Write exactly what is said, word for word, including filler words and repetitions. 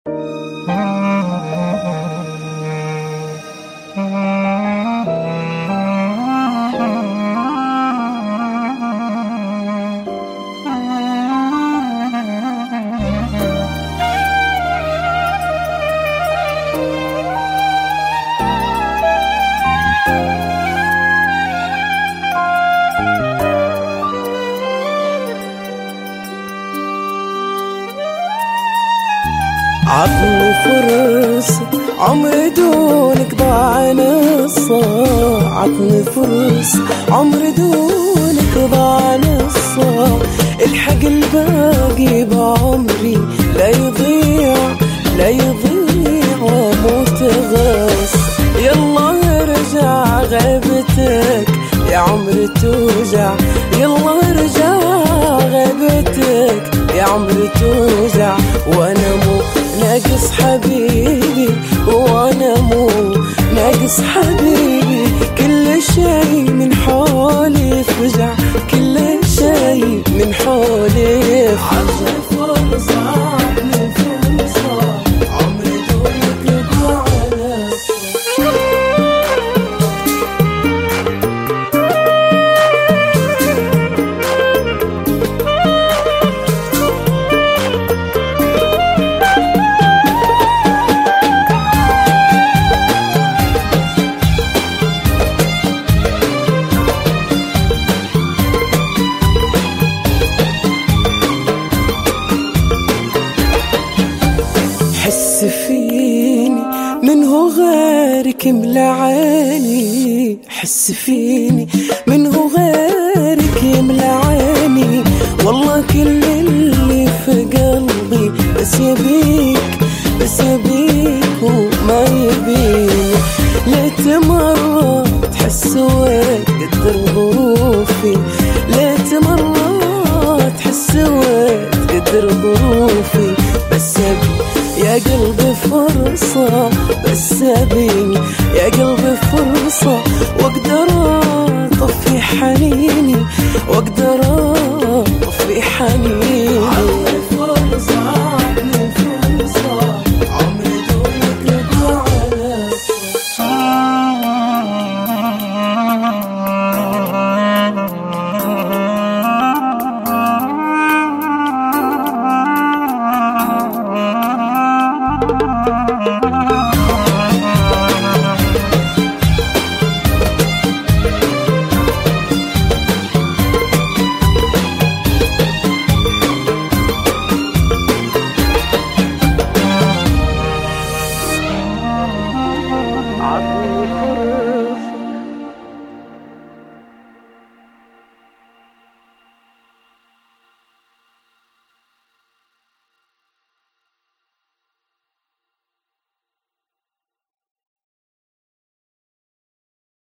عطني فرصة عمري دونك ضاع نصا، عطني فرصة عمري دونك ضاع نصا، الحق الباقي بعمري لا يضيع لا يضيع واموت غص. يلا ارجع غيبتك يا عمري توجع، يلا ارجع غيبتك يا عمري توجع، وانا مو ناقص حبيبي وانا مو ناقص حبيبي، كل شيء من حولي فجع، كل شيء من حولي فجع. فرصة عطني فرصة عمري دونك ضاع حس فيني منه غيرك ملا عيني، حس فيني منه غيرك يملا عيني، والله كل اللي في قلبي بس يبيك بس يبيك وما يبيك. ليت مرة تحس وين قدر ظروفي، ليت مرة تحس وين قدر ظروفي، بس أبي يا قلبي فرصة، بس أبي يا قلبي فرصة، واقدر اطفي حنيني واقدر اطفي حنيني.